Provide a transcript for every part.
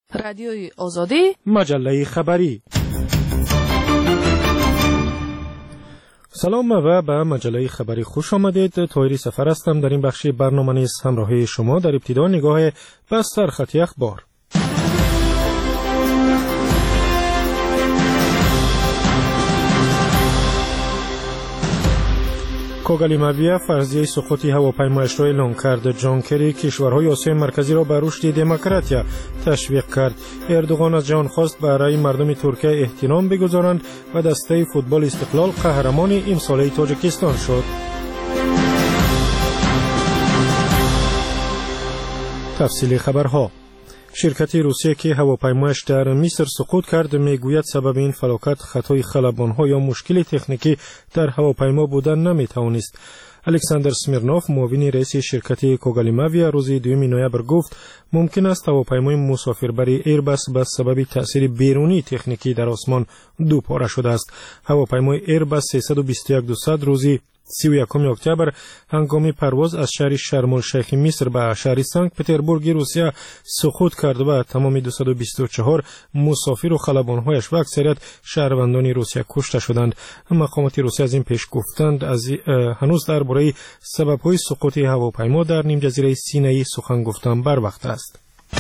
رادیوی آزادی، مجله خبری. سلام و به مجله خبری خوش آمدید. طاهری سفر هستم. در این بخش برنامه نیز همراهی شما. در ابتدا نگاه به سرخط اخبار. کوگالیماویا فرضیه سقوط هواپیمایش را اعلام کرد. جان کری کشورهای آسیای مرکزی را به رشد دموکراتیا تشویق کرد. اردوغان از جهان خواست برای مردم ترکیه احترام بگذارند و دسته فوتبال استقلال قهرمان امساله تاجیکستان شد. تفصیل خبرها. شرکت روسیه که هواپیمایش در مصر سقوط کرد میگوید سبب این فلاکت خطای خلبان‌ها یا مشکل تکنیکی در هواپیما بودن نمیتوانست. الکساندر سمیرنوف معاون رئیس شرکت کوگالیماویا روز 2 نوامبر گفت ممکن است هواپیمای مسافربری ایرباس به سبب تأثیر بیرونی تکنیکی در آسمان دوپاره شده است. هواپیمای ایرباس 321-200 روز 31 اکتبر هنگام پرواز از شهر شرم الشیخ مصر به شهر سنت پتربورگ روسیه سقوط کرد و تمام 224 مسافر و خلبان‌هایش و اکثریت شهروندان روسیه کشته شدند. مقامات روسیه از این پیش گفتند هنوز درباره سبب‌های سقوط هواپیما در نیم جزیره سینایی سخن گفتن بر وقت است.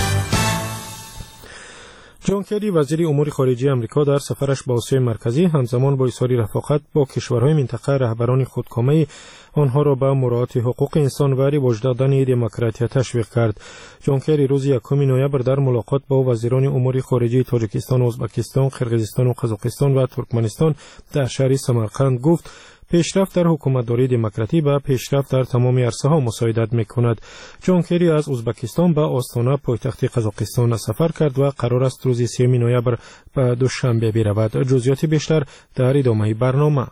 جان کری وزیر امور خارجه آمریکا در سفرش به آسیای مرکزی همزمان با اظهار رفاقت با کشورهای منطقه رهبران خودکامه آنها را به مراعات حقوق انسان و رواج دادن دموکراسی تشویق کرد. جان کری روز 1 نوامبر در ملاقات با وزیران امور خارجه تاجیکستان، ازبکستان، قرقیزستان و قزاقستان و ترکمنستان در شهر سمرقند گفت پیشرفت در حکومتداری دموکراتی به پیشرفت در تمام عرصه‌ها مساعدت می‌کند. جان کری از ازبکستان به آستانه پایتخت قزاقستان سفر کرد و قرار است روز 3 نوامبر به دوشنبه برود. جزئیات بیشتر در ادامه برنامه.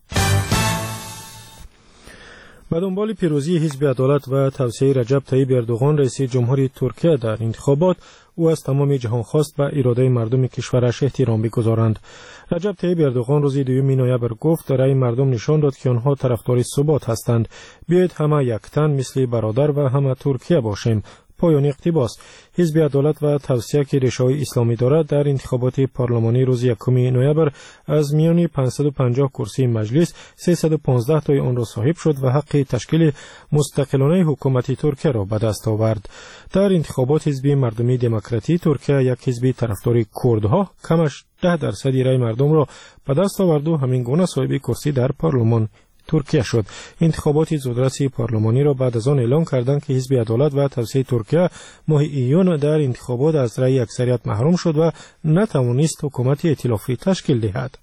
به دنبال پیروزی حزب عدالت و توسعه رجب طیب اردوغان رئیس جمهوری ترکیه در انتخابات، او از تمام جهان خواست به اراده مردم کشورش احترام بگذارند. رجب طیب اردوغان روز 2 نوامبر گفت رأی مردم نشان داد که آنها طرفدار ثبات هستند. بیایید همه یک تن مثل برادر و همه ترکیه باشیم. پایان اقتباس. حزب عدالت و توسعه که ریشه‌های اسلامی دارد در انتخابات پارلمانی روز 1 نوامبر از میان 550 کرسی مجلس 315 تای آن را صاحب شد و حق تشکیل مستقلانه حکومت ترکیه را به دست آورد. در انتخابات حزب مردمی دموکراتی ترکیه یک حزب طرفدار کردها کمش 10% رای مردم را به دست آورد و همین گونه صاحب کرسی در پارلمان ترکیه شد. انتخابات زودرس پارلمانی را بعد از آن اعلام کردند که حزب عدالت و توسعه ترکیه ماه ایون در انتخابات از رأی اکثریت محروم شد و نتوانست حکومت ائتلافی تشکیل دهد.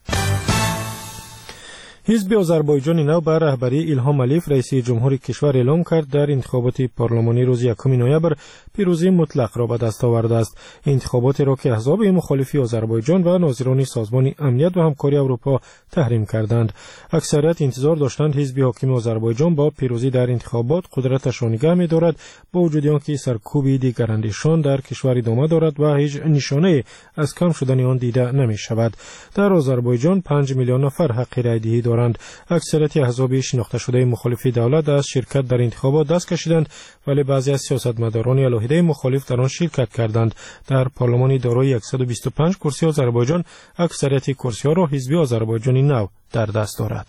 حزب آذربایجان نو به رهبری ایلهام علیف رئیس جمهور کشور اعلام کرد در انتخابات پارلمانی روز 1 نوامبر پیروزی مطلق را به دست آورده است. انتخابات را که احزاب مخالف آذربایجان و ناظران سازمان امنیت و همکاری اروپا تحریم کردند. اکثریت انتظار داشتند حزب حاکم آذربایجان با پیروزی در انتخابات قدرتش را نگه می‌دارد، با وجود آنکه سرکوب دیگراندیشان در کشور ادامه دارد و هیچ نشانه از کم شدن آن دیده نمی‌شود. در آذربایجان 5 میلیون نفر حق رای دهی دارند. اکثریت احزاب شناخته شده مخالف دولت از شرکت در انتخابات دست کشیدند، ولی بعضی از سیاستمداران علیحده مخالف در آن شرکت کردند. در پارلمان دارای 125 کرسی آذربایجان اکثریت کرسی‌ها را حزب آذربایجان نو در دست دارد.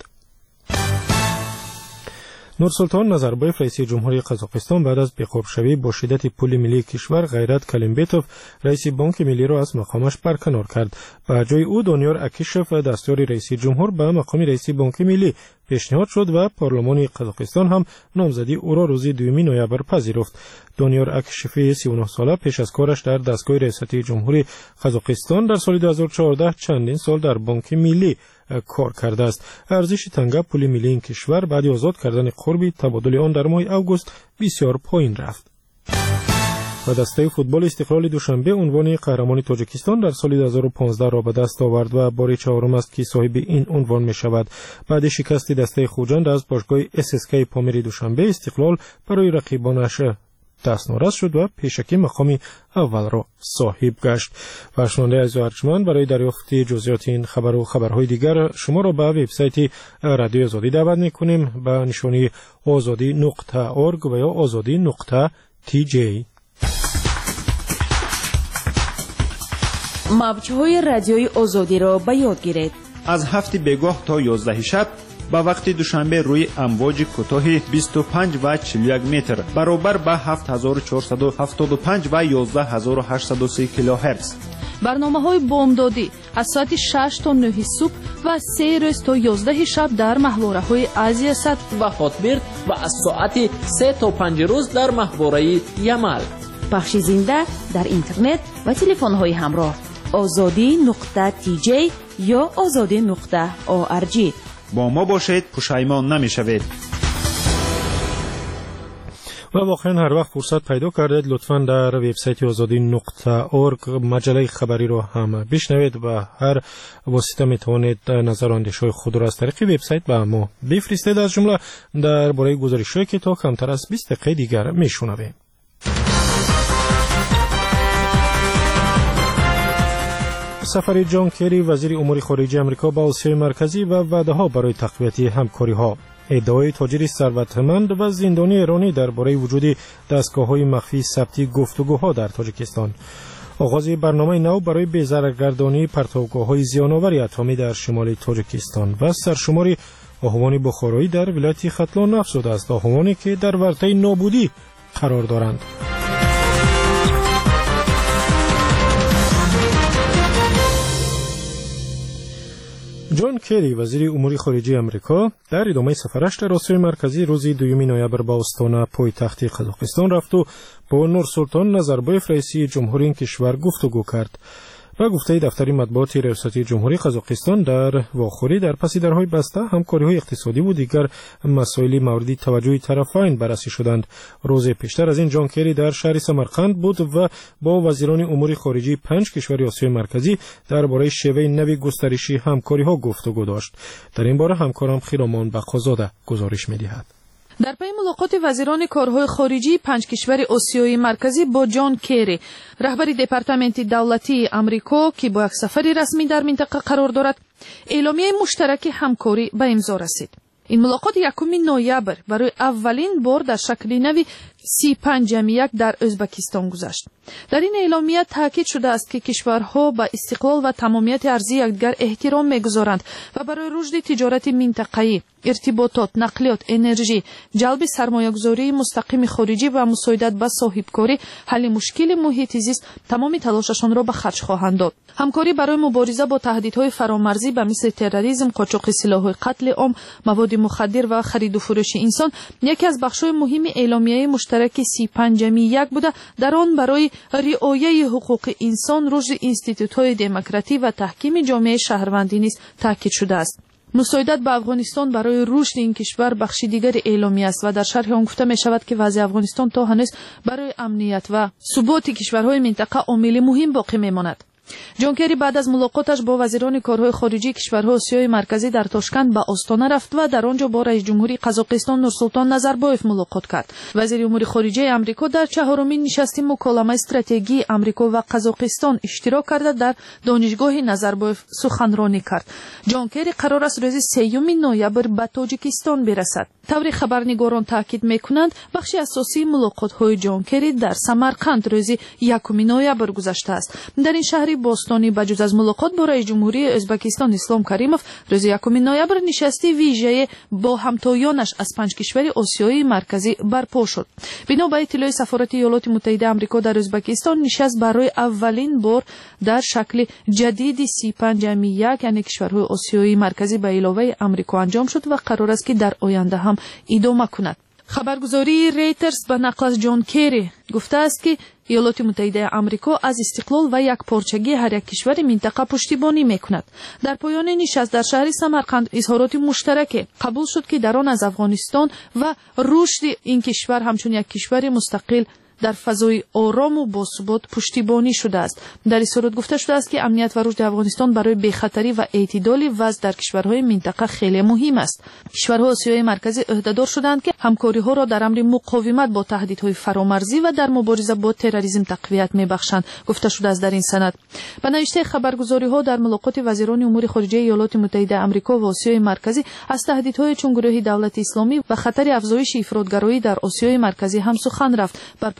نورسلطان نظربایف رئیس جمهوری قزاقستان بعد از بی‌قرب‌شوی با شدت پول ملی کشور غیرت کلیمبتوف رئیس بانک ملی را از مقامش برکنار کرد. به جای او دانیار اکیشف دستیار رئیس جمهور به مقام رئیس بانک ملی پیشنهاد شد و پارلمان قزاقستان هم نامزدی او را روز 2 نوامبر پذیرفت. دانیار اکیشف 39 ساله پیش از کارش در دستگاه ریاستی جمهوری قزاقستان در سال 2014 چندین سال در بانک ملی کار کرده است. ارزش تنگه پول ملی این کشور بعد آزاد کردن قربی تبادل آن در ماه اوگوست بسیار پایین رفت. و دسته فوتبال استقلال دوشنبه عنوان قهرمان تاجیکستان در سال 2015 را به دست آورد و بار چهارم است که صاحب این عنوان می شود. بعد شکست دسته خوجند از باشگاه SSK پامیر دوشنبه، استقلال برای رقیبانش دست ناراض شد و پیشکی مقام اول را صاحب گشت. و شنونده عزیز و ارجمند، برای دریافت جزئیات این خبر و خبرهای دیگر شما را به وبسایت رادیو آزادی دعوت می‌کنیم به نشانی azadi.org و یا azadi.tj. موج‌های رادیوی آزادی را به یاد گیرید. از 7 بگاه تا 11 شب با وقت دوشنبه روی امواج کوتاه 25 و 41 متر برابر با 7475 و 11830 کیلوهرتز. برنامه‌های بامدادی از ساعت 6 تا 9 صبح و 3 روز تا 11 شب در محوره‌های آسیا صد و هاتبرد و از ساعت 3 تا 5 روز در محوره یمل. پخش زنده در اینترنت و تلفن‌های همراه azadi.tj یا azadi.org. با ما باشید، پشیمان نمی‌شوید. و واقعا هر وقت فرصت پیدا کردید لطفاً در وبسایت azadi.org مجله خبری رو هم بشنوید و هر واسطه میتوانید نظر و اندیشه‌های خود را از طریق وبسایت به ما بفرستید، از جمله درباره گزارش‌هایی که تا کمتر از 20 دقیقه دیگر میشنویم. سفر جان کری وزیر امور خارجه آمریکا به آسیای مرکزی و وعده‌ها برای تقویت همکاری‌ها. ادعای تاجر ثروتمند و زندانی ایرانی درباره وجود دستگاه‌های مخفی ثبتی گفتگوها در تاجیکستان. آغاز برنامه نو برای بی‌ضررگردانی پرتابگاه‌های زیان‌آور اتمی در شمال تاجیکستان و سرشماری آهوان بخارایی در ولایت ختلان افزوده است، آهوانی که در ورطه نابودی قرار دارند. جان کری وزیر امور خارجه آمریکا در ادامه سفرش در آسیای مرکزی روز 2 نوامبر به آستانه پایتخت قزاقستان رفت و با نورسلطان نظربایف رئیس جمهوری این کشور گفتگو کرد. و گفته دفتر مطبوعات ریاست جمهوری قزاقستان در واخوری در پس درهای بسته همکاری‌های اقتصادی و دیگر مسائل مورد توجه طرفین بررسی شدند. روز پیشتر از این جان کری در شهر سمرقند بود و با وزیران امور خارجه 5 کشور آسیای مرکزی درباره شیوه نوی گسترشی همکاری‌ها گفتگو داشت. در این باره همکارم خیرامان بقازاده گزارش می‌دهد. در پی ملاقات وزیران کارهای خارجی 5 کشور آسیای مرکزی با جان کری، رهبر دپارتمنت دولتی آمریکا که با یک سفر رسمی در منطقه قرار دارد، اعلامیه مشترک همکاری به امضا رسید. این ملاقات 1 نوامبر برای اولین بار در شکل نوی 35-1 در ازبکستان گذشت. در این اعلامیه تاکید شده است که کشورها با استقلال و تمامیت ارضی یکدیگر احترام می‌گذارند و برای رشد تجارت منطقه‌ای، ارتباطات، نقلیات، انرژی، جلب سرمایه‌گذاری مستقیم خارجی و مساعدت به صاحبکاری، حل مشکل محیط زیست تمام تلاششان را به خرج خواهند داد. همکاری برای مبارزه با تهدیدهای فرامرزی به مثل تروریسم، قاچاق سلاح‌های قتل عام، مواد مخدر و خرید و فروش انسان یکی از بخش‌های مهم اعلامیه مشترک 35-1 بوده. در آن برای رعایت حقوق انسان، رشد اینستیتوت‌های دموکراسی و تحکیم جامعه شهروندی نیز تاکید شده است. مساعدت به افغانستان برای رشد این کشور بخش دیگر اعلامیه است و در شرح آن گفته می شود که وضع افغانستان تا هنوز برای امنیت و ثبات کشورهای منطقه عامل مهم باقی میماند. جان کری بعد از ملاقاتش با وزیران کارهای خارجی کشورهای آسیای مرکزی در تاشکند به آستانه رفت و در آنجا با رئیس جمهوری قزاقستان نورسلطان نظربایف ملاقات کرد. وزیر امور خارجه آمریکا در 4مین نشست مکالمه استراتژی آمریکا و قزاقستان اشتراک کرده در دانشگاه نظربایف سخنرانی کرد. جان کری قرار است روز 3 نوامبر به تاجیکستان برسد. طور خبرنگاران تاکید میکنند بخش اساسی ملاقات‌های جان کری در سمرقند روز 1 نوامبر گذشته است. در این شهر باستانی بجز از ملاقات با رئیس جمهوری ازبکستان اسلام کریموف، روز 1 نوامبر نشستی ویژه با همتایانش از 5 کشور آسیایی مرکزی برپا شد. بنا به اطلاع سفارت ایالات متحده آمریکا در ازبکستان، نشست برای اولین بار در شکل جدید 35-1 یعنی کشورهای آسیایی مرکزی به علاوه آمریکا انجام شد و قرار است که در آینده هم ادامه کند. خبرگزاری ریترز به نقل از جان کری گفته است که ایالات متحده آمریکا از استقلال و یک پارچگی هر یک کشور منطقه پشتیبانی میکند. در پایان نشست در شهر سمرقند اظهارات مشترک قبول شد که در آن از افغانستان و رشد این کشور همچون یک کشور مستقل در فضای آرام و باثبات پشتیبانی شده است. در اظهارات گفته شده است که امنیت و رشد افغانستان برای بی‌خطری و اعتدال وضع در کشورهای منطقه خیلی مهم است. کشورهای آسیای مرکزی عهده‌دار شدند که همکاری‌ها را در امر مقاومت با تهدیدهای فرامرزی و در مبارزه با تروریسم تقویت می‌بخشند. گفته شده است در این سند. به نوشته خبرگزاری‌ها در ملاقات وزیران امور خارجه ایالات متحده آمریکا و آسیای مرکزی از تهدیدهای چون گروه دولت اسلامی و خطر افزایش افراطگرایی در آسیای مرکزی هم سخن رفت. بر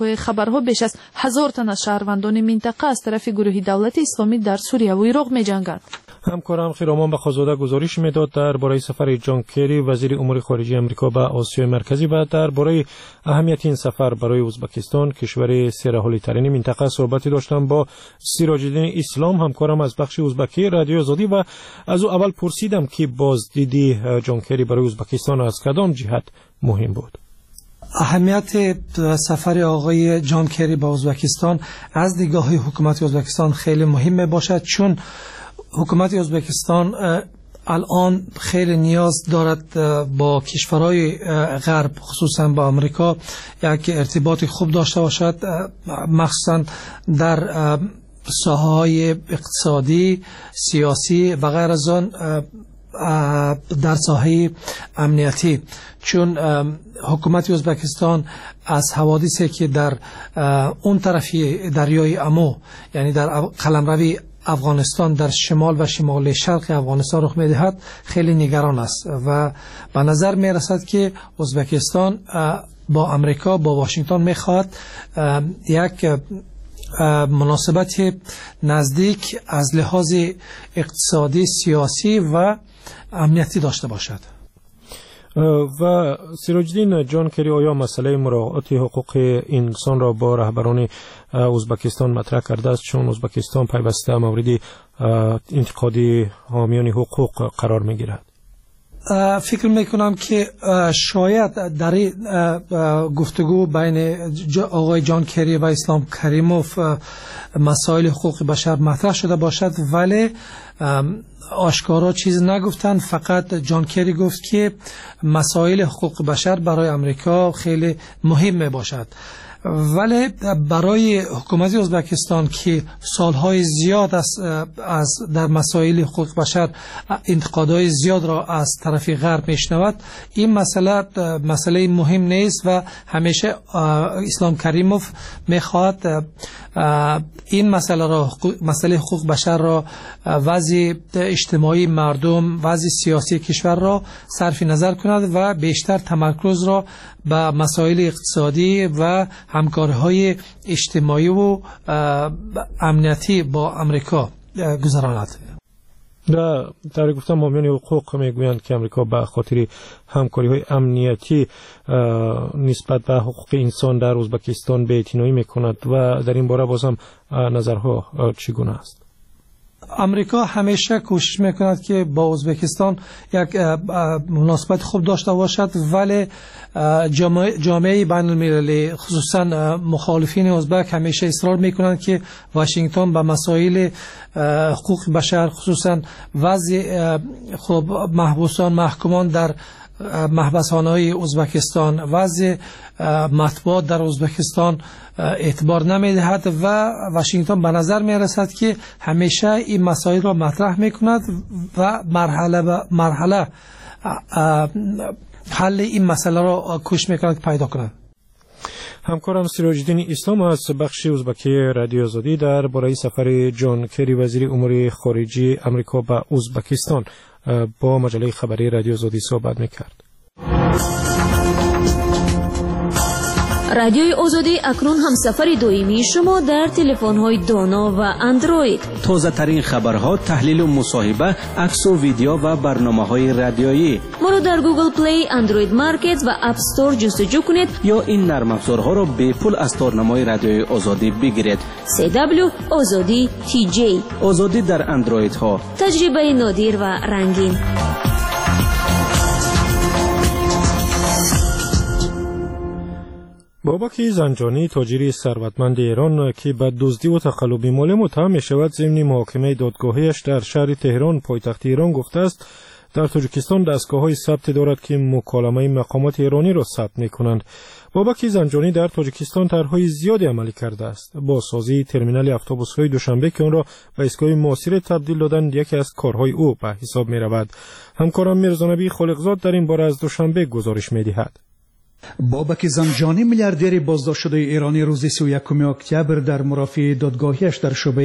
وسایل خبرها بیش از 1000 تن از شهروندان منطقه از طرف گروه دولت اسلامی در سوریه و عراق می‌جنگند. همکارم خیرامان بخازاده گزارش میداد درباره سفر جان کری وزیر امور خارجه آمریکا به آسیای مرکزی و درباره اهمیت این سفر برای ازبکستان کشور سرحالی ترین منطقه صحبت داشتم با سراج الدین اسلام همکارم از بخش ازبکی رادیو آزادی و از او اول پرسیدم که بازدیدی جان کری برای ازبکستان از کدام جهت مهم بود. اهمیت سفر آقای جان کری به ازبکستان از نگاه حکومت ازبکستان خیلی مهم می باشد، چون حکومت ازبکستان الان خیلی نیاز دارد با کشورهای غرب خصوصا با آمریکا یک ارتباط خوب داشته باشد، مخصوصا در ساحه‌های اقتصادی، سیاسی و غیر از آن در ساحه امنیتی، چون حکومت ازبکستان از حوادثی که در اون طرفی دریای امو یعنی در قلمروی افغانستان در شمال و شمال شرق افغانستان رخ می‌دهد خیلی نگران است و به نظر می‌رسد که ازبکستان با امریکا با واشنگتن می‌خواهد یک مناسبت نزدیک از لحاظ اقتصادی، سیاسی و امنیتی داشته باشد. و سراج الدین جان کری آیا مسئله مراعات حقوق انسان را با رهبران ازبکستان مطرح کرده است، چون ازبکستان پیوسته مورد انتقادی حامیان حقوق قرار می‌گیرد؟ فکر میکنم که شاید در گفتگو بین آقای جان کری و اسلام کریموف مسائل حقوق بشر مطرح شده باشد، ولی آشکارا چیز نگفتن. فقط جان کری گفت که مسائل حقوق بشر برای امریکا خیلی مهم می باشد، ولی برای حکومت ازبکستان که سالهای زیاد از در مسائل حقوق بشر انتقادهای زیاد را از طرف غرب میشنود، این مسئله مهم نیست و همیشه اسلام کریموف میخواد این مسئله حقوق بشر را، وضع اجتماعی مردم، وضع سیاسی کشور را صرف نظر کند و بیشتر تمرکز را به مسائل اقتصادی و همکاری‌های اجتماعی و امنیتی با امریکا گذراند. در گفتم حامیان حقوق میگویند که امریکا به خاطر همکاری‌های امنیتی نسبت به حقوق انسان در ازبکستان بی‌اعتنایی میکند و در این باره باز هم نظرها چگونه است؟ امریکا همیشه کوشش میکند که با ازبکستان یک مناسبت خوب داشته باشد، ولی جامعه بین المللی خصوصا مخالفین ازبک همیشه اصرار میکنند که واشنگتن به مسائل حقوق بشر، خصوصا وضع محبوسان محکومان در محبسخانه‌های ازبکستان، وضع مطبوعات در ازبکستان اعتبار نمیدهد و واشنگتن به نظر میرسد که همیشه این مسائل را مطرح میکند و مرحله حل این مسئله را کوشش میکند پیدا کند. همکارم سراج الدین اسلام از بخش ازبکی رادیو آزادی در باره سفر جان کری وزیر امور خارجه آمریکا به ازبکستان با مجله خبری رادیو آزادی صحبت میکرد. رادیوی آزادی اکنون هم سفر دویمی شما در تلفن‌های دانا و اندروید. تازه ترین خبرها، تحلیل و مصاحبه، عکس و ویدیو و برنامه‌های رادیویی. ما رو در گوگل پلی، اندروید مارکت و اپ استور جستجو کنید یا این نرم افزارها را به پول از تارنمای رادیوی آزادی بگیرید. CW آزادی TJ. آزادی در اندروید ها. تجربه نادر و رنگین. بابک زنجانی تاجر ثروتمند ایران که به دزدی و تقلب مالی متهم می‌شود ضمن محاکمه دادگاهیش در شهر تهران پایتخت ایران گفته است در تاجیکستان دستگاه‌های ثبت دارد که مکالمه مقامات ایرانی را ثبت می‌کنند. بابک زنجانی در تاجیکستان طرح‌های زیادی عملی کرده است. با سازی ترمینال اتوبوس‌های دوشنبه که آن را به ایستگاه معاصر تبدیل دادن یکی از کارهای او به حساب می‌رود. همکارم میرزانبی خالقزاد در این باره از دوشنبه گزارش می‌دهد. بابک زنجانی میلیاردر بازداشت شده ایرانی روز 31 اکتبر در مرافعه دادگاهیش در شعبه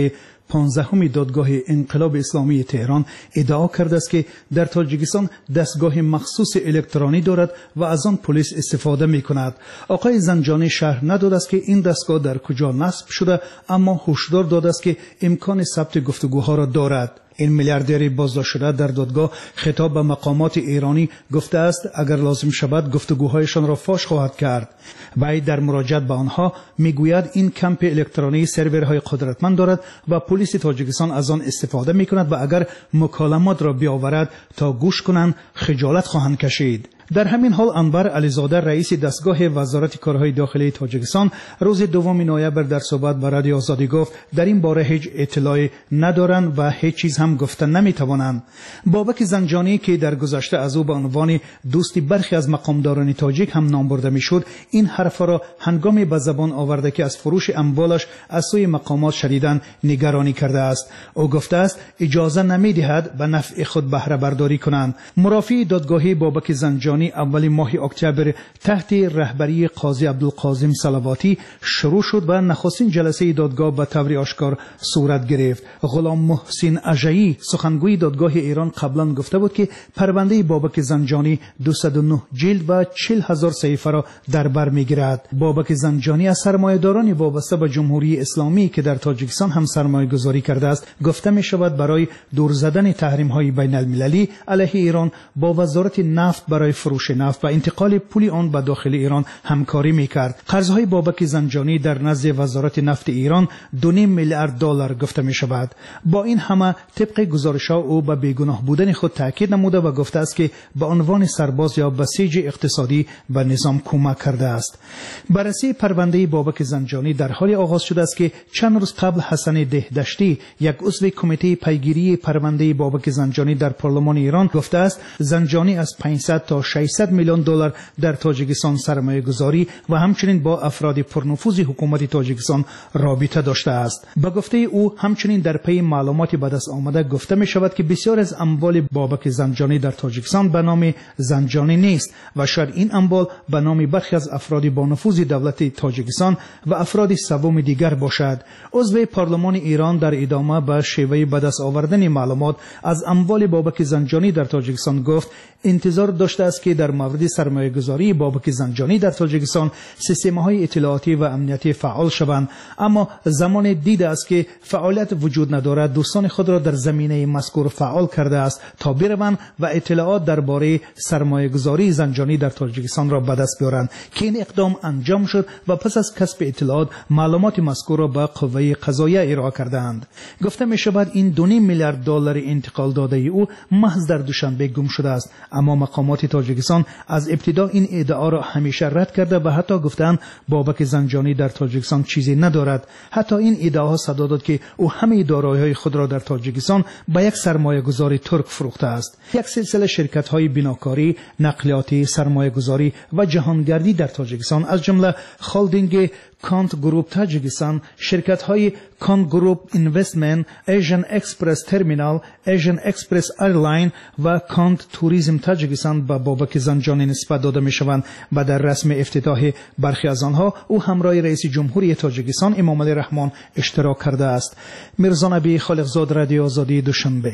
15 دادگاه انقلاب اسلامی تهران ادعا کرده است که در تاجیکستان دستگاه مخصوص الکترونی دارد و از آن پلیس استفاده می‌کند. آقای زنجانی شرح نداده است که این دستگاه در کجا نصب شده، اما هشدار داده است که امکان ثبت گفتگوها را دارد. این میلیاردر بازداشت شده در دادگاه خطاب به مقامات ایرانی گفته است اگر لازم شود گفتگوهایشان را فاش خواهد کرد. وی در مراجعت به آنها میگوید این کمپ الکترونی سرورهای قدرتمند دارد و پلیس تاجیکستان از آن استفاده میکند و اگر مکالمات را بیاورد تا گوش کنند خجالت خواهند کشید. در همین حال انور علیزاده رئیس دستگاه وزارت کارهای داخلی تاجیکستان روز 2 نوامبر در صحبت با رادیو آزادی گفت در این باره هیچ اطلاعی ندارند و هیچ چیز هم گفتن نمیتوانند. بابک زنجانی که در گذشته از او به عنوان دوستی برخی از مقامداران تاجیک هم نام برده میشد، این حرف را هنگامی به زبان آورده که از فروش اموالش از سوی مقامات شدیداً نگرانی کرده است. او گفته است اجازه نمیدهد به نفع خود بهره برداری کنند. مرافع دادگاهی بابک زنجانی اول ماه اکتبر تحت رهبری قاضی عبدالقاسم صلواتی شروع شد و نخستین جلسه دادگاه به طور آشکار صورت گرفت. غلام محسن اژه‌ای سخنگوی دادگاه ایران قبلا گفته بود که پرونده بابک زنجانی 209 جلد و 40,000 صفحه را در بر میگیرد. بابک زنجانی از سرمایه‌داران وابسته به جمهوری اسلامی که در تاجیکستان هم سرمایه‌گذاری کرده است گفته می شود برای دور زدن تحریم‌های بین المللی علیه ایران با وزارت نفت برای فروش نفت و انتقال پول آن به داخل ایران همکاری میکرد. قرضهای بابک زنجانی در نزد وزارت نفت ایران 2.5 میلیارد دلار گفته می شود. با این همه طبق گزارش‌ها او به بیگناه بودن خود تاکید نموده و گفته است که به عنوان سرباز یا بسیج اقتصادی به نظام کمک کرده است. بررسی پرونده بابک زنجانی در حال آغاز شده است که چند روز قبل حسن دهدشتی یک عضو کمیته پیگیری پرونده بابک زنجانی در پارلمان ایران گفته است زنجانی از 500 تا 600 میلیون دلار در تاجیکستان سرمایه گذاری و همچنین با افراد پرنفوذ حکومت تاجیکستان رابطه داشته است. به گفته او همچنین در پی معلوماتی به دست آمده گفته می شود که بسیار از اموال بابک زنجانی در تاجیکستان به نام زنجانی نیست و شاید این اموال به نام برخی از افراد با نفوذ دولت تاجیکستان و افراد سوم دیگر باشد. عضو پارلمان ایران در ادامه به شیوه به دست آوردن معلومات از اموال بابک زنجانی در تاجیکستان گفت انتظار داشته است که در مورد سرمایه‌گذاری بابک زنجانی در تاجیکستان سیستم‌های اطلاعاتی و امنیتی فعال شوند، اما زمان دیده است که فعالیت وجود ندارد دوستان خود را در زمینه مذکور فعال کرده است تا بروند و اطلاعات درباره سرمایه‌گذاری زنجانی در تاجیکستان را به دست بیارند که این اقدام انجام شد و پس از کسب اطلاعات معلومات مذکور را به قوه قضاییه ارائه کردند. گفته می شود این 2.5 میلیارد دلار انتقال داده او محض در دوشنبه گم شده است، اما مقامات تاجیکستان از ابتدا این ادعا را همیشه رد کرده و حتی گفتند بابک زنجانی در تاجیکستان چیزی ندارد. حتی این ادعاها صدا داد که او همه دارایی‌های خود را در تاجیکستان به یک سرمایه‌گذار ترک فروخته است. یک سلسله شرکت‌های بناکاری، نقلیاتی، سرمایه‌گذاری و جهانگردی در تاجیکستان از جمله خالدینگ کانت گروپ تاجیکستان، شرکت‌های کانت گروپ اینوستمنت، ایژن اکسپرس ترمینال، ایژن اکسپرس ایرلاین و کانت توریسم تاجیکستان به بابک زنجانی نسبت داده می‌شوند و در رسم افتتاح برخی از آنها او همراه رئیس جمهوری تاجیکستان امام علی رحمان اشتراک کرده است. میرزا نبی خالقزاد، رادیو آزادی، دوشنبه.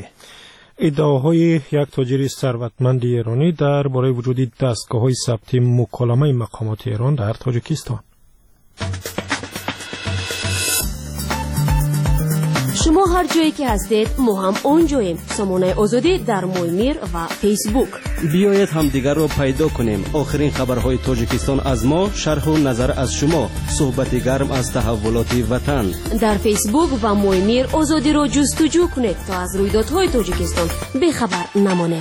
ادعاهای یک تاجر ثروتمند ایرانی درباره وجود دستگاه‌های ثبت مکالمه مقامات ایران در تاجیکستان. شما هر جایی که هستید ما هم اونجاییم. سامانه آزادی در مویمیر و فیسبوک. بیایید هم دیگر رو پیدا کنیم. آخرین خبرهای تاجیکستان از ما، شرح و نظر از شما، صحبت گرم از تحولات وطن. در فیسبوک و مویمیر آزادی رو جستجو کنید تا از رویدادهای تاجیکستان بی‌خبر نمانید.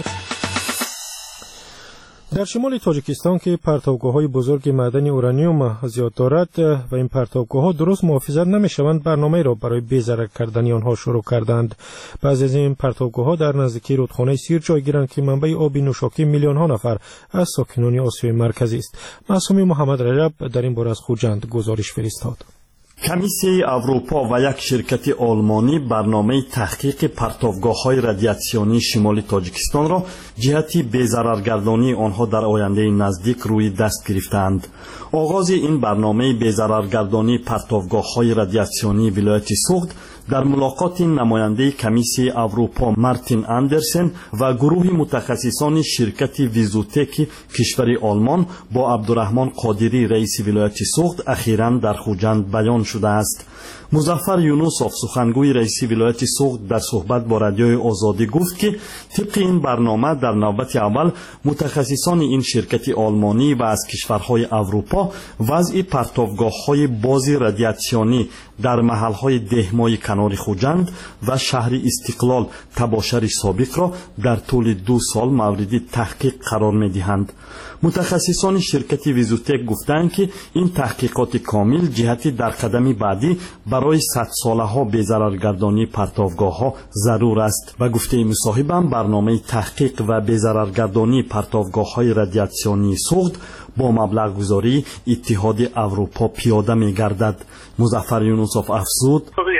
در شمال تاجیکستان که پرتابگاه‌های بزرگ معدن اورانیوم زیاد دارد و این پرتابگاه‌ها درست محافظت نمی‌شوند، برنامه را برای بی‌ضرر کردن آنها شروع کردند. بعضی از این پرتابگاه‌ها در نزدیکی رودخانه سیر جای گیرند که منبع آب نوشاکی میلیون‌ها نفر از ساکنان آسیای مرکزی است. معصومی محمد رجب در این باره از خوجند گزارش فرستاد. کمیسیه اروپا و یک شرکت آلمانی برنامه تحقیق پرتابگاه‌های رادیاسیونی شمال تاجیکستان را جهت بی‌ضررگردانی آنها در آینده نزدیک روی دست گرفتند. آغاز این برنامه بی‌ضررگردانی پرتابگاه‌های رادیاسیونی ولایت سوخت در ملاقات نماینده کمیسیه اروپا مارتین اندرسن و گروه متخصصان شرکت ویزوتک کشور آلمان با عبدالرحمن قادری رئیس ولایت سوخت اخیراً در خوجند بیان شده است. مظفر یونوسوف سخنگوی رئیس ولایت سوخت در صحبت با رادیوی آزادی گفت که طبق این برنامه در نوبت اول متخصصان این شرکت آلمانی و از کشورهای اروپا وضع پرتابگاه‌های باز رادیاسیونی در محل‌های دهمای کنار خوجند و شهر استقلال تباشر سابق را در طول 2 سال مورد تحقیق قرار می‌دهند. متخصصان شرکت ویزوتک گفتند که این تحقیقات کامل جهت در قدم بعدی برای 100 ساله ها بی‌ضررگردانی پرتابگاه ها ضرور است و گفته مصاحبم برنامه تحقیق و بی‌ضررگردانی پرتابگاه های رادیاسیونی سوخت با مبلغ گذاری اتحاد اروپا پیاده می گردد. مظفر یونوسوف افزود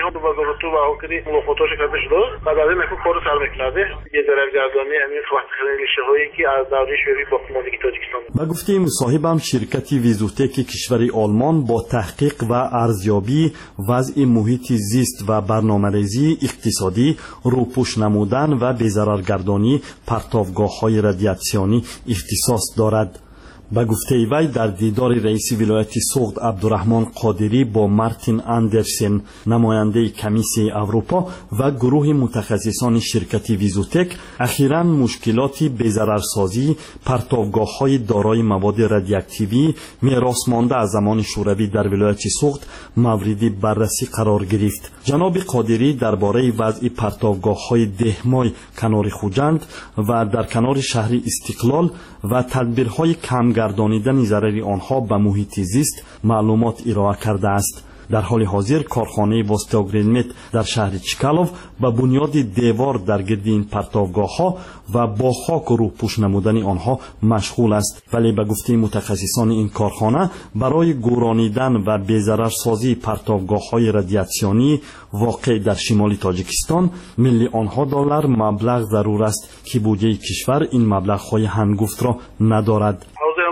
و گفته مصاحبم شرکت ویزوتک کشور آلمان با تحقیق و ارزیابی وضع محیط زیست و برنامه‌ریزی اقتصادی روپوش نمودن و بی‌ضررگردانی پرتابگاه‌های رادیاسیونی اختصاص دارد. با گفته وی در دیدار رئیس ولایت سوخت عبدالرحمن قادری با مارتین اندرسن نماینده کمیسیه اروپا و گروه متخصصان شرکت ویزوتک اخیراً مشکلات بی‌ضررسازی پرتابگاه‌های دارای مواد رادیواکتیوی میراث مانده از زمان شوروی در ولایت سوخت مورد بررسی قرار گرفت. جناب قادری درباره وضع پرتابگاه‌های دهمای کنار خوجند و در کنار شهر استقلال و تدبیرهای کمگردانیدن ضرر آنها به محیط زیست معلومات ارائه کرده است. در حال حاضر کارخانه واستاگرینمت در شهر چکالوف به بنیاد دیوار در گرد این پرتابگاه ها و با خاک روپوش نمودن آنها مشغول است، ولی به گفته متخصصان این کارخانه برای گورانیدن و بی‌ضررسازی پرتابگاه های رادیاسیونی واقع در شمال تاجیکستان ملی آنها دلار مبلغ ضرور است که بودجه کشور این مبلغ های هنگفت را ندارد.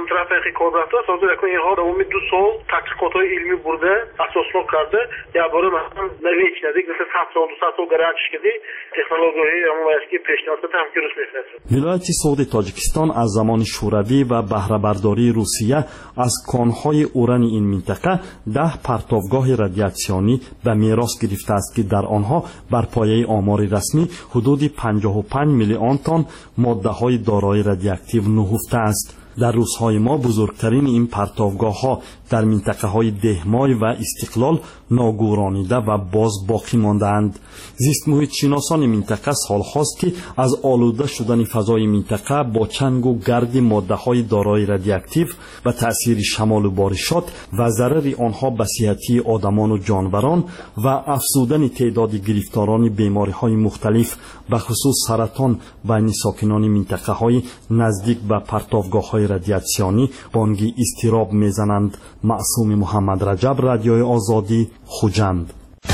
حاضر اینها در امید 2 سال تحقیقات‌های علمی برده اساسلو کرده یا برای مثلا نوی کردی مثل 100 سال 200 سال گرانش کردی تکنولوژی اما اسکی پیشنهاد هم که روش میفرسته. ولایت سوخت تاجیکستان از زمان شوروی و بهره برداری روسیه از کانهای اوران این منطقه 10 پرتابگاه رادیاسیونی به میراث گرفته است که در آنها بر پایه آمار رسمی حدود 55 میلیون تن ماده‌های دارای رادیواکتیو نهفته است. در روزهای ما بزرگترین این پرتابگاه ها در منطقه های دهمای و استقلال ناگورانیده و باز باقی مانده‌اند. زیست محیط شناسان منطقه سال هاست که از آلوده شدن فضای منطقه با چنگ و گرد ماده های دارای رادیواکتیو و تأثیر شمال و بارشات و ضرر آنها به صحت آدمان و جانوران و افزودن تعداد گرفتاران بیماری های مختلف به خصوص سرطان بین ساکنان منطقه های نزدیک به پرتابگاه های رادیاسیونی بانگی اضطراب میزنند. معصوم محمد رجب، رادیوی آزادی، خوجند.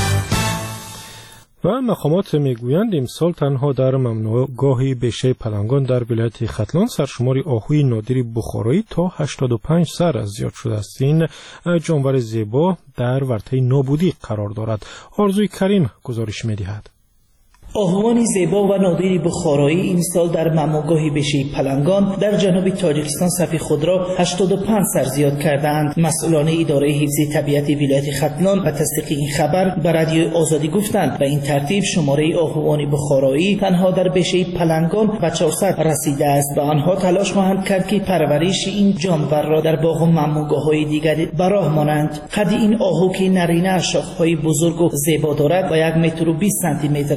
و مقامات میگویند امسال تنها در ممنوعگاه بیشه پلنگان در ولایت ختلان سرشمار آهوی نادر بخارایی تا 85 سر از زیاد شده است. این جانور زیبا در ورطه نابودی قرار دارد. آرزوی کریم گزارش میدهد. آهوان زیبا و نادر بخارایی این سال در ممنوعگاه بیشه پلنگان در جنوب تاجیکستان صف خود را 85 سر زیاد کردند. مسئولان اداره حفظ طبیعت ولایت ختلان و تصدیق این خبر به رادیو آزادی گفتند به این ترتیب شماره آهوان بخارایی تنها در بیشه پلنگان به 400 رسیده است و آنها تلاش خواهند کرد که پرورش این جانور را در باغ و ممنوعگاه‌های دیگر به راه مانند. قد این آهو که نرینه شاخه‌های بزرگ و زیبا دارد و 1 متر و 20 سانتی متر وزن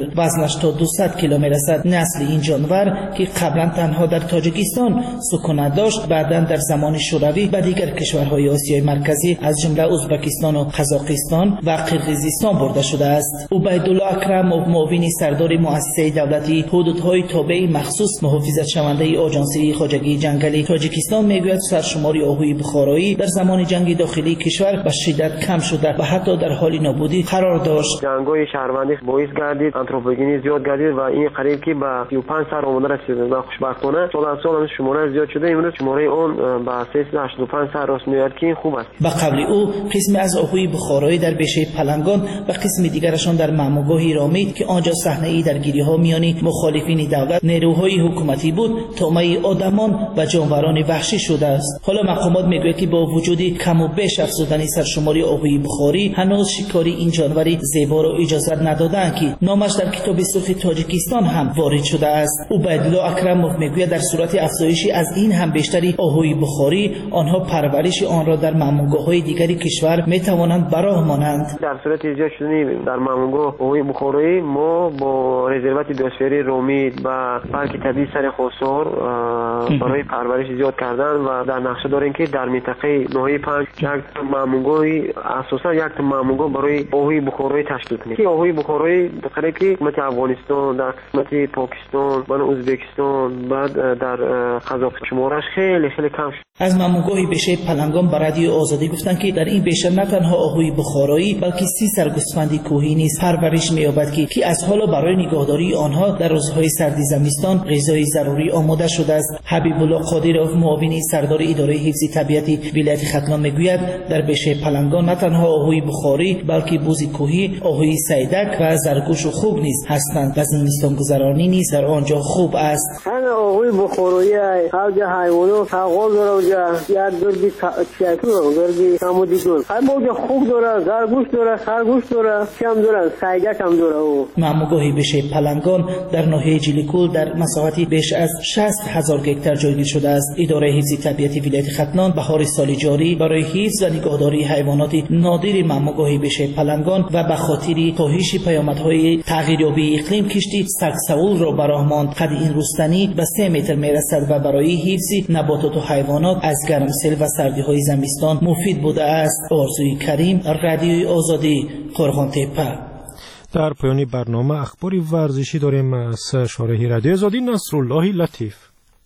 عمرش تا 200 کیلو میرسد. نسل این جانور که قبلا تنها در تاجیکستان سکونت داشت، بعدا در زمان شوروی به دیگر کشورهای آسیای مرکزی از جمله ازبکستان و قزاقستان و قرقیزستان برده شده است. عبیدالله اکرموف، معاون سردار مؤسسه دولتی حدودهای تابع مخصوص محافظت شونده آژانسی خواجگی جنگلی تاجیکستان میگوید سرشماری آهوی بخارایی در زمان جنگ داخلی کشور به شدت کم شده و حتی در حال نابودی قرار داشت. جنگ‌های شهروندی باعث گردید آنتروپوژنی زیاد گردید و این قریب که به 35 سر آمده رسید و خوشبختانه سال از سال شماره زیاد شده. امروز شماره اون به 385 سر راست میاد که خوب است. به قبل او قسم از آهوی بخارایی در بیشه پلنگان و قسم دیگرشان در معموگاهی رامید که آنجا صحنه درگیری‌ها میان مخالفین دولت، نیروهای حکومتی بود، طامع آدمان و جانوران وحشی شده است. حالا مقامات میگوید که با وجود کم و بیش افزودن سرشماری آهوی بخاری هنوز شکاری این جانوری زیبا را اجازه ندادند که نامش در کتاب سرخ تاجیکستان هم وارد شده است. عبیدالله اکرموف میگوید در صورت افزایشی از این هم بیشتری آهوی بخاری آنها پرورش آن را در معموگاه‌های دیگری کشور میتوانند براه مانند. در صورت زیاد شدن در معموگاه آهوی بخاری ما با رزروات بیوسفری رومید و پارک طبیعی سر خسرو برای پرورش زیاد کردن و در نقشه داریم که در منطقه ناحیه 5 یک معموگاهی اساسا یک معموگاه برای آهوی بخاری تشکیل کنیم. که آهوی بخاری در که قسمت افغانستان، در قسمت پاکستان، و ازبکستان، بعد در قزاقستان شمارش خیلی کم شد. از معموگاهی بیشه پلنگان به رادیو آزادی گفتند که در این بیشه نه تنها آهوی بخارایی بلکه 30 سرگوسفند کوهی نیز پرورش می‌یابد که از حالا برای نگهداری آنها در روزهای سردی زمستان غذای ضروری آماده شده است. حبیب الله قادرov، معاون سردار اداره حفظ طبیعت ولایت ختلان میگوید در بیشه پلنگان نه تنها آهوی بخاری بلکه بوز کوهی، آهوی سیدک و زرگوش و خوب نیز هستند و زمستان گذرانی نیز در آنجا خوب است. آهوی بخاری خارج حیوانات تقال داره یا گرگی چکو گرگی کمودی دور موج خوب داره، زرگوش داره، خرگوش داره، کم داره، سیدک هم داره. او معموگاهی بیشه پلنگان در ناحیه جلیکول در مساحتی بیش از 60,000 هکتار جایگیر شده است. اداره حفظ طبیعت ولایت ختلان بهار سال جاری برای حفظ و نگهداری حیوانات نادر معموگاهی بیشه پلنگان و به خاطر کاهش پیامدهای تغییریابی اقلیم کشتی سگسول را براه ماند. قد این رستنی به 3 متر میرسد و برای حفظ نباتات و حیوانات از گرمسیل و سردی‌های زمستان مفید بوده است. آرزوی کریم، رادیوی آزادی، قرغان‌تپه. در پایان برنامه اخباری ورزشی داریم از شارح رادیو آزادی نصرالله لطیف.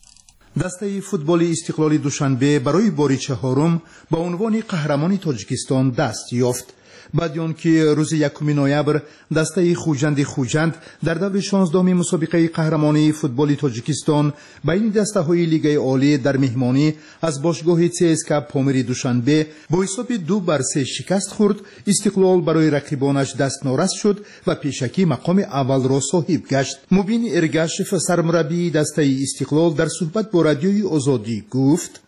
دسته فوتبال استقلال دوشنبه برای بار چهارم با عنوان قهرمان تاجیکستان دست یافت. بعد آنکه روز 1 نوامبر دسته خوجند در دور 16 مسابقه قهرمانی فوتبال تاجیکستان بین دسته‌های لیگ عالی در مهمانی از باشگاه CSKA پامیر دوشنبه با حساب 2-3 شکست خورد، استقلال برای رقیبانش دست نارس شد و پیشکی مقام اول را صاحب گشت. مبین ارگاشف، سرمربی دسته استقلال، در صحبت با رادیوی آزادی گفت: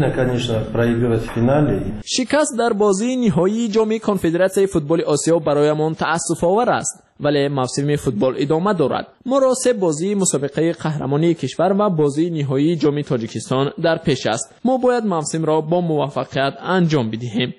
شکست در بازی نهایی جام کنفدراسیون فوتبال آسیا برایمان تأسف آور است، ولی موسم فوتبال ادامه دارد. ما را 3 بازی مسابقه قهرمانی کشور و بازی نهایی جام تاجیکستان در پیش است. ما باید موسم را با موفقیت انجام بدهیم.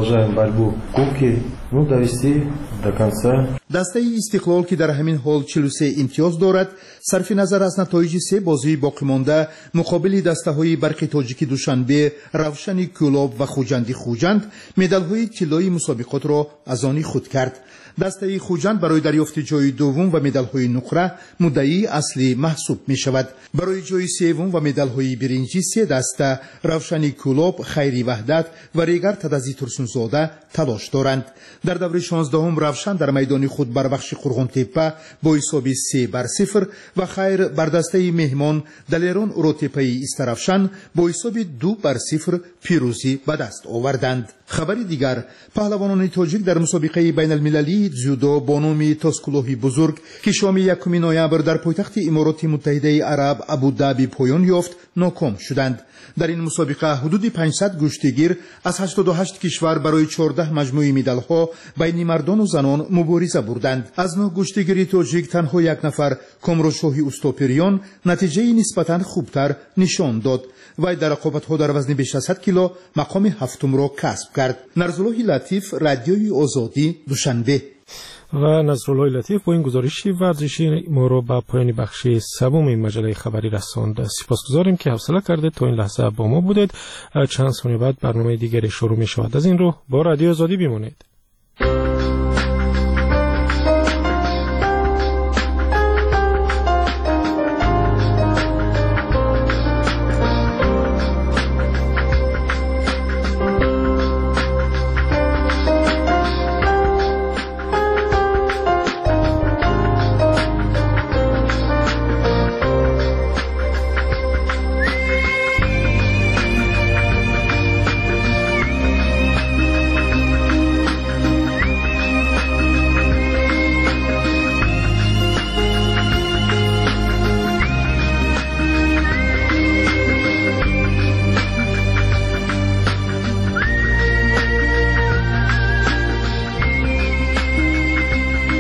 دسته استقلال که در همین حال 43 امتیاز دارد، صرف نظر از نتایج 3 بازی باقی مانده مقابل دسته‌های برق تاجیکی دوشنبه، روشن کلاب و خوجند مدال‌های طلایی مسابقات را از آن خود کرد. دسته خوجند برای دریافت جای دوم و مدال‌های نقره مدعی اصلی محسوب می شود. برای جای سوم و مدال‌های برنجی 3 دسته روشن کلاب، خیری وحدت و ریگر تدزی ترسونزاده تلاش دارند. در دور 16 روشن در میدان خود بر بخش قرغان‌تپه با حساب 3-0 و خیر بر دسته مهمان دلیران اروتپه استرافشن با حساب 2-0 پیروزی به دست آوردند. خبر دیگر، پهلوانان تاجیک در مسابقه بین المللی جودو با نام تاسکولوهی بزرگ که شام 1 نوامبر در پایتخت امارات متحده عرب ابودابی پایان یافت ناکام شدند. در این مسابقه حدود 500 گشتگیر از 88 کشور برای 14 مجموعه مدال‌ها بین مردان و زنان مبارزه بردند. از 9 گشتگیری تاجیک تنها 1 نفر، کامروشاهی اوستاپریان، نتیجه نسبتاً خوبتر نشان داد. وی در رقابت‌ها در وزن بیش از 100 کیلو مقام هفتم را کسب کرد. نصرالله لطیف، رادیوی آزادی، دوشنبه. و نصرالله لطیف با این گزارشی ورزشی ما رو به پایان بخش سوم این مجله خبری رساند. سپاسگزاریم که حوصله کردید تا این لحظه با ما بودید. چند ثانیه بعد برنامه دیگری شروع می شود. از این رو با رادیو آزادی بمانید.